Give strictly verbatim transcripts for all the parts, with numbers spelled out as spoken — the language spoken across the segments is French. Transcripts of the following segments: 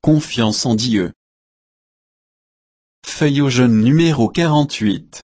confiance en Dieu. Feuille au jaune numéro quarante-huit.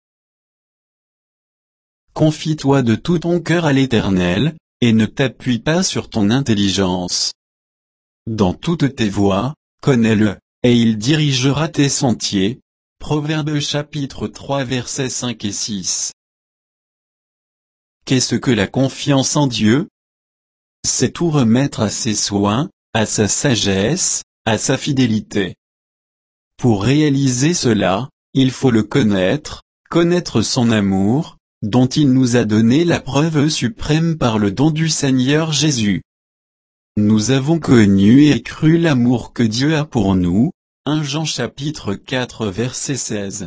Confie-toi de tout ton cœur à l'Éternel, et ne t'appuie pas sur ton intelligence. Dans toutes tes voies, connais-le, et il dirigera tes sentiers. Proverbes chapitre trois versets cinq et six. Qu'est-ce que la confiance en Dieu? C'est tout remettre à ses soins, à sa sagesse, à sa fidélité. Pour réaliser cela, il faut le connaître, connaître son amour, dont il nous a donné la preuve suprême par le don du Seigneur Jésus. Nous avons connu et cru l'amour que Dieu a pour nous. premier Jean chapitre quatre verset seize.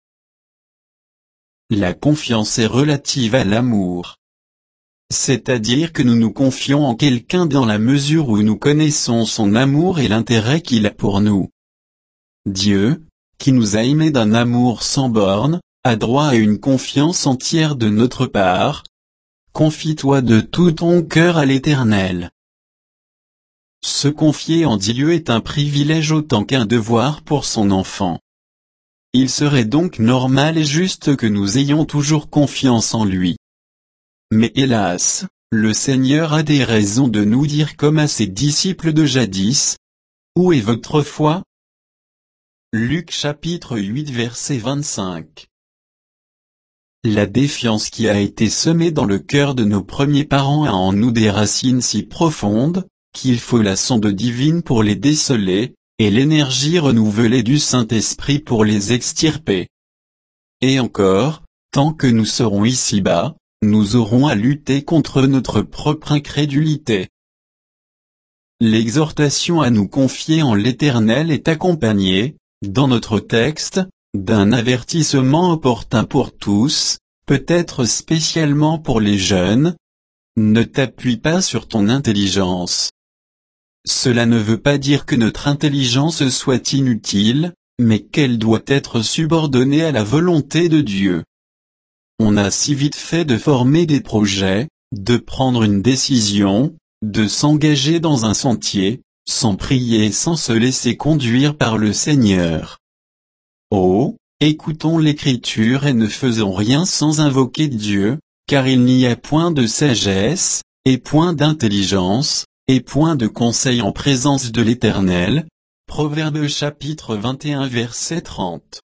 La confiance est relative à l'amour. C'est-à-dire que nous nous confions en quelqu'un dans la mesure où nous connaissons son amour et l'intérêt qu'il a pour nous. Dieu, qui nous a aimés d'un amour sans borne, a droit à une confiance entière de notre part. Confie-toi de tout ton cœur à l'Éternel. Se confier en Dieu est un privilège autant qu'un devoir pour son enfant. Il serait donc normal et juste que nous ayons toujours confiance en lui. Mais hélas, le Seigneur a des raisons de nous dire comme à ses disciples de jadis: « Où est votre foi ?» Luc chapitre huit verset vingt-cinq. La défiance qui a été semée dans le cœur de nos premiers parents a en nous des racines si profondes, qu'il faut la sonde divine pour les déceler, et l'énergie renouvelée du Saint-Esprit pour les extirper. Et encore, tant que nous serons ici-bas, nous aurons à lutter contre notre propre incrédulité. L'exhortation à nous confier en l'Éternel est accompagnée, dans notre texte, d'un avertissement opportun pour tous, peut-être spécialement pour les jeunes. Ne t'appuie pas sur ton intelligence. Cela ne veut pas dire que notre intelligence soit inutile, mais qu'elle doit être subordonnée à la volonté de Dieu. On a si vite fait de former des projets, de prendre une décision, de s'engager dans un sentier, sans prier et sans se laisser conduire par le Seigneur. Oh, écoutons l'Écriture et ne faisons rien sans invoquer Dieu, car il n'y a point de sagesse, et point d'intelligence, et point de conseil en présence de l'Éternel. Proverbes chapitre vingt et un verset trente.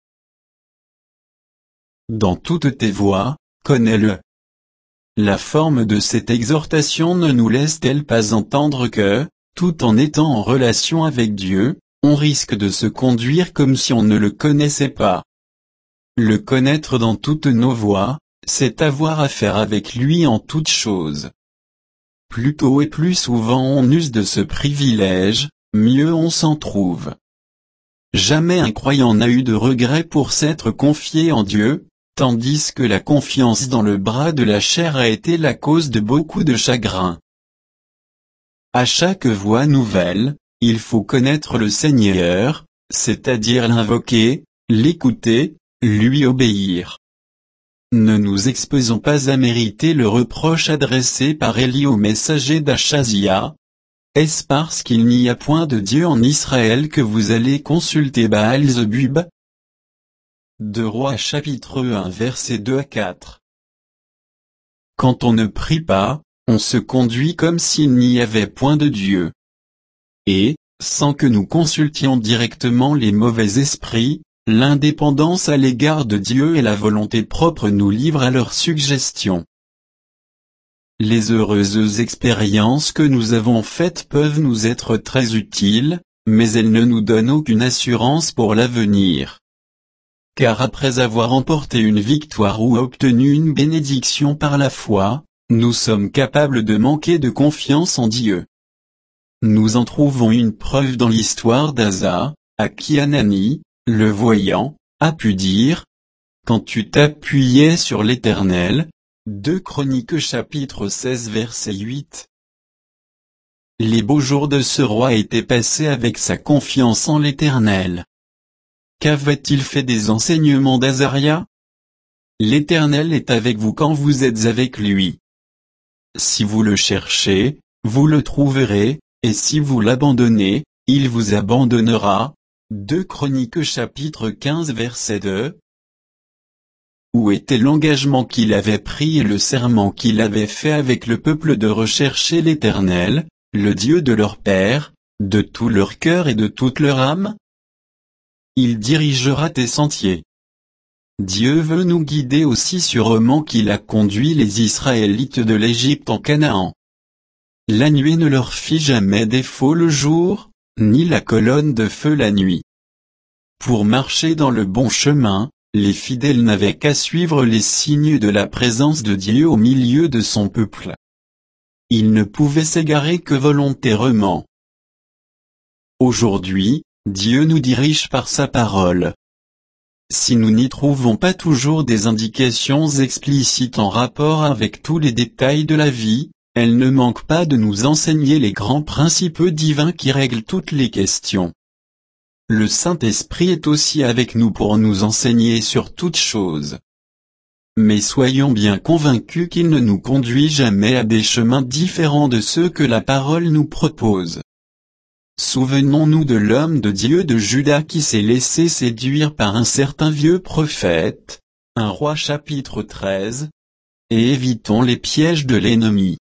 Dans toutes tes voies, connais-le. La forme de cette exhortation ne nous laisse-t-elle pas entendre que, tout en étant en relation avec Dieu, on risque de se conduire comme si on ne le connaissait pas. Le connaître dans toutes nos voies, c'est avoir affaire avec lui en toutes choses. Plus tôt et plus souvent on use de ce privilège, mieux on s'en trouve. Jamais un croyant n'a eu de regret pour s'être confié en Dieu, tandis que la confiance dans le bras de la chair a été la cause de beaucoup de chagrin. À chaque voie nouvelle, il faut connaître le Seigneur, c'est-à-dire l'invoquer, l'écouter, lui obéir. Ne nous exposons pas à mériter le reproche adressé par Élie au messager d'Achazia. Est-ce parce qu'il n'y a point de Dieu en Israël que vous allez consulter Baal-Zebub? deux Rois chapitre un versets deux à quatre. Quand on ne prie pas, on se conduit comme s'il n'y avait point de Dieu. Et, sans que nous consultions directement les mauvais esprits, l'indépendance à l'égard de Dieu et la volonté propre nous livrent à leurs suggestions. Les heureuses expériences que nous avons faites peuvent nous être très utiles, mais elles ne nous donnent aucune assurance pour l'avenir. Car après avoir emporté une victoire ou obtenu une bénédiction par la foi, nous sommes capables de manquer de confiance en Dieu. Nous en trouvons une preuve dans l'histoire d'Asa, à qui Anani, le voyant, a pu dire: « Quand tu t'appuyais sur l'Éternel » deux Chroniques chapitre seize verset huit. Les beaux jours de ce roi étaient passés avec sa confiance en l'Éternel. Qu'avait-il fait des enseignements d'Azaria? L'Éternel est avec vous quand vous êtes avec lui. Si vous le cherchez, vous le trouverez, et si vous l'abandonnez, il vous abandonnera. deux Chroniques chapitre quinze verset deux. Où était l'engagement qu'il avait pris et le serment qu'il avait fait avec le peuple de rechercher l'Éternel, le Dieu de leur père, de tout leur cœur et de toute leur âme? Il dirigera tes sentiers. Dieu veut nous guider aussi sûrement qu'il a conduit les Israélites de l'Égypte en Canaan. La nuée ne leur fit jamais défaut le jour, ni la colonne de feu la nuit. Pour marcher dans le bon chemin, les fidèles n'avaient qu'à suivre les signes de la présence de Dieu au milieu de son peuple. Ils ne pouvaient s'égarer que volontairement. Aujourd'hui, Dieu nous dirige par sa parole. Si nous n'y trouvons pas toujours des indications explicites en rapport avec tous les détails de la vie, elle ne manque pas de nous enseigner les grands principes divins qui règlent toutes les questions. Le Saint-Esprit est aussi avec nous pour nous enseigner sur toutes choses. Mais soyons bien convaincus qu'il ne nous conduit jamais à des chemins différents de ceux que la parole nous propose. Souvenons-nous de l'homme de Dieu de Juda qui s'est laissé séduire par un certain vieux prophète, un roi chapitre treize, et évitons les pièges de l'ennemi.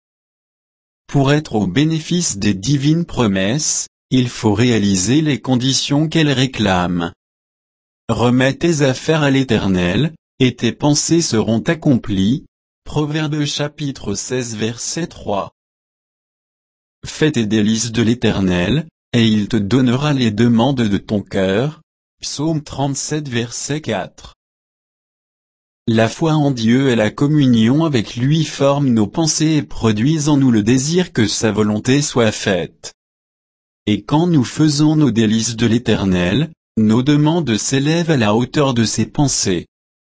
Pour être au bénéfice des divines promesses, il faut réaliser les conditions qu'elles réclament. Remets tes affaires à l'Éternel, et tes pensées seront accomplies. Proverbe chapitre seize verset trois. Fais tes délices de l'Éternel, et il te donnera les demandes de ton cœur. Psaume trente-sept verset quatre. La foi en Dieu et la communion avec lui forment nos pensées et produisent en nous le désir que sa volonté soit faite. Et quand nous faisons nos délices de l'Éternel, nos demandes s'élèvent à la hauteur de ses pensées.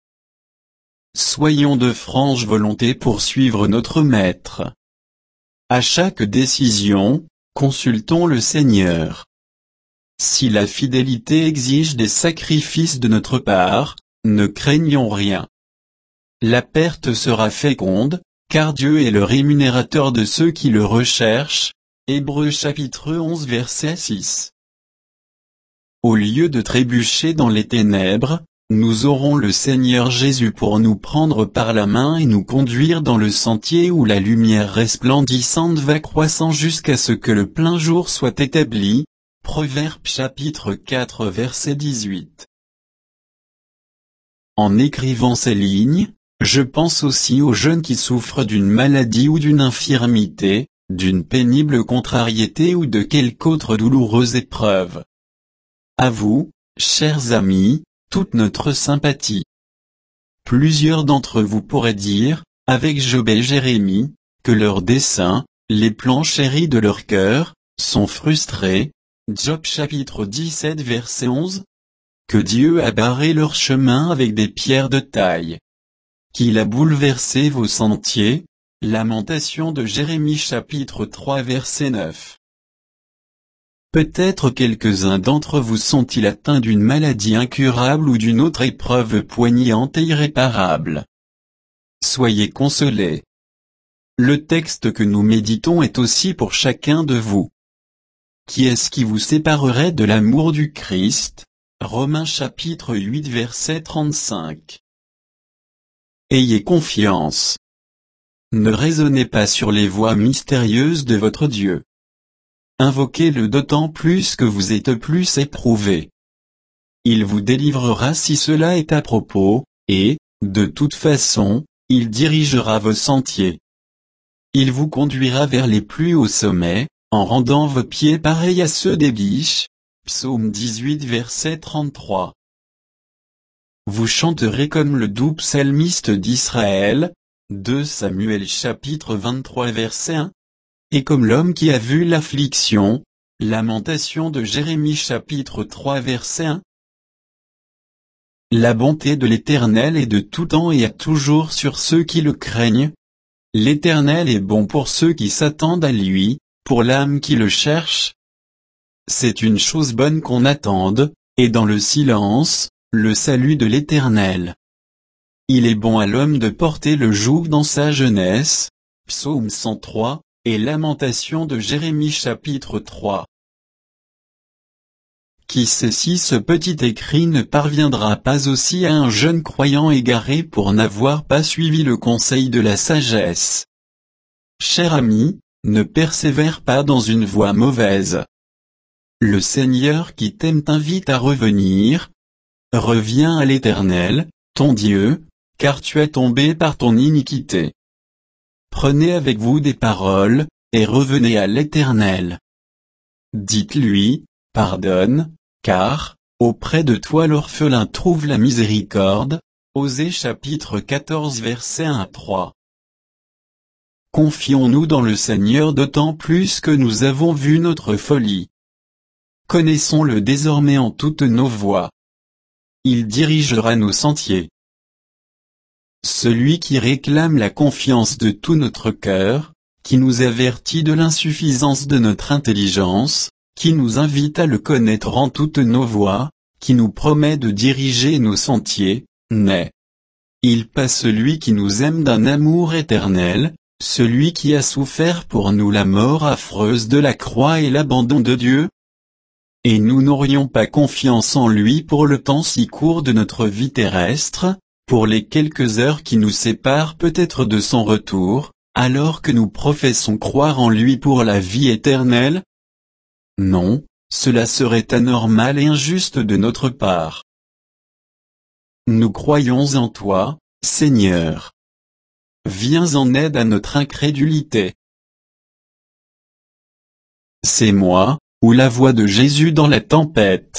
Soyons de franche volonté pour suivre notre Maître. À chaque décision, consultons le Seigneur. Si la fidélité exige des sacrifices de notre part, ne craignons rien. La perte sera féconde, car Dieu est le rémunérateur de ceux qui le recherchent. Hébreux chapitre onze verset six. Au lieu de trébucher dans les ténèbres, nous aurons le Seigneur Jésus pour nous prendre par la main et nous conduire dans le sentier où la lumière resplendissante va croissant jusqu'à ce que le plein jour soit établi. Proverbe chapitre quatre verset dix-huit. En écrivant ces lignes, je pense aussi aux jeunes qui souffrent d'une maladie ou d'une infirmité, d'une pénible contrariété ou de quelque autre douloureuse épreuve. À vous, chers amis, toute notre sympathie. Plusieurs d'entre vous pourraient dire, avec Job et Jérémie, que leurs desseins, les plans chéris de leur cœur, sont frustrés. Job chapitre dix-sept verset onze. Que Dieu a barré leur chemin avec des pierres de taille. Qu'il a bouleversé vos sentiers. Lamentation de Jérémie chapitre trois verset neuf. Peut-être quelques-uns d'entre vous sont-ils atteints d'une maladie incurable ou d'une autre épreuve poignante et irréparable. Soyez consolés. Le texte que nous méditons est aussi pour chacun de vous. Qui est-ce qui vous séparerait de l'amour du Christ? Romains chapitre huit verset trente-cinq. Ayez confiance. Ne raisonnez pas sur les voies mystérieuses de votre Dieu. Invoquez-le d'autant plus que vous êtes plus éprouvés. Il vous délivrera si cela est à propos, et, de toute façon, il dirigera vos sentiers. Il vous conduira vers les plus hauts sommets, en rendant vos pieds pareils à ceux des biches. Psaume dix-huit verset trente-trois. Vous chanterez comme le doux psalmiste d'Israël. deux Samuel chapitre vingt-trois verset un. Et comme l'homme qui a vu l'affliction. Lamentation de Jérémie chapitre trois verset un. La bonté de l'Éternel est de tout temps et à toujours sur ceux qui le craignent. L'Éternel est bon pour ceux qui s'attendent à lui, pour l'âme qui le cherche. C'est une chose bonne qu'on attende, et dans le silence, le salut de l'Éternel. Il est bon à l'homme de porter le joug dans sa jeunesse. Psaume cent trois, et Lamentation de Jérémie chapitre trois. Qui sait si ce petit écrit ne parviendra pas aussi à un jeune croyant égaré pour n'avoir pas suivi le conseil de la sagesse. Cher ami, ne persévère pas dans une voie mauvaise. Le Seigneur qui t'aime t'invite à revenir. Reviens à l'Éternel, ton Dieu, car tu es tombé par ton iniquité. Prenez avec vous des paroles, et revenez à l'Éternel. Dites-lui, pardonne, car, auprès de toi l'orphelin trouve la miséricorde. Osée chapitre quatorze versets un à trois. Confions-nous dans le Seigneur d'autant plus que nous avons vu notre folie. Connaissons-le désormais en toutes nos voies. Il dirigera nos sentiers. Celui qui réclame la confiance de tout notre cœur, qui nous avertit de l'insuffisance de notre intelligence, qui nous invite à le connaître en toutes nos voies, qui nous promet de diriger nos sentiers, n'est. Il pas celui qui nous aime d'un amour éternel, celui qui a souffert pour nous la mort affreuse de la croix et l'abandon de Dieu? Et nous n'aurions pas confiance en lui pour le temps si court de notre vie terrestre, pour les quelques heures qui nous séparent peut-être de son retour, alors que nous professons croire en lui pour la vie éternelle? Non, cela serait anormal et injuste de notre part. Nous croyons en toi, Seigneur. Viens en aide à notre incrédulité. C'est moi, ou la voix de Jésus dans la tempête.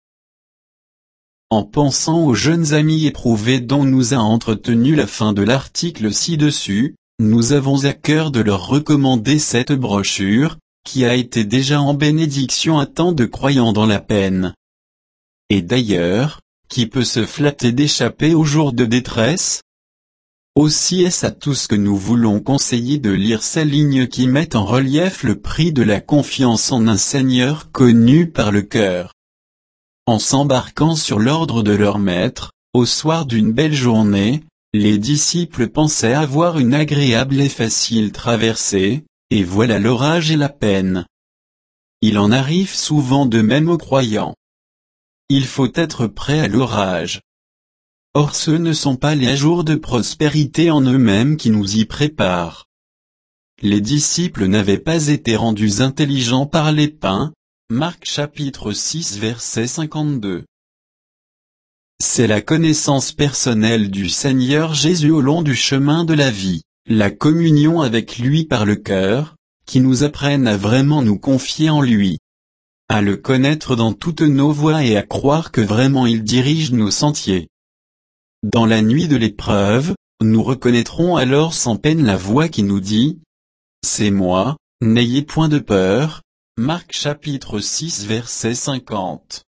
En pensant aux jeunes amis éprouvés dont nous a entretenu la fin de l'article ci-dessus, nous avons à cœur de leur recommander cette brochure, qui a été déjà en bénédiction à tant de croyants dans la peine. Et d'ailleurs, qui peut se flatter d'échapper aux jours de détresse? Aussi est-ce à tous que nous voulons conseiller de lire ces lignes qui mettent en relief le prix de la confiance en un Seigneur connu par le cœur. En s'embarquant sur l'ordre de leur maître, au soir d'une belle journée, les disciples pensaient avoir une agréable et facile traversée, et voilà l'orage et la peine. Il en arrive souvent de même aux croyants. Il faut être prêt à l'orage. Or ce ne sont pas les jours de prospérité en eux-mêmes qui nous y préparent. Les disciples n'avaient pas été rendus intelligents par les pains. Marc chapitre six verset cinquante-deux. C'est la connaissance personnelle du Seigneur Jésus au long du chemin de la vie, la communion avec lui par le cœur, qui nous apprennent à vraiment nous confier en lui. À le connaître dans toutes nos voies et à croire que vraiment il dirige nos sentiers. Dans la nuit de l'épreuve, nous reconnaîtrons alors sans peine la voix qui nous dit « C'est moi, n'ayez point de peur ». Marc chapitre six verset cinquante.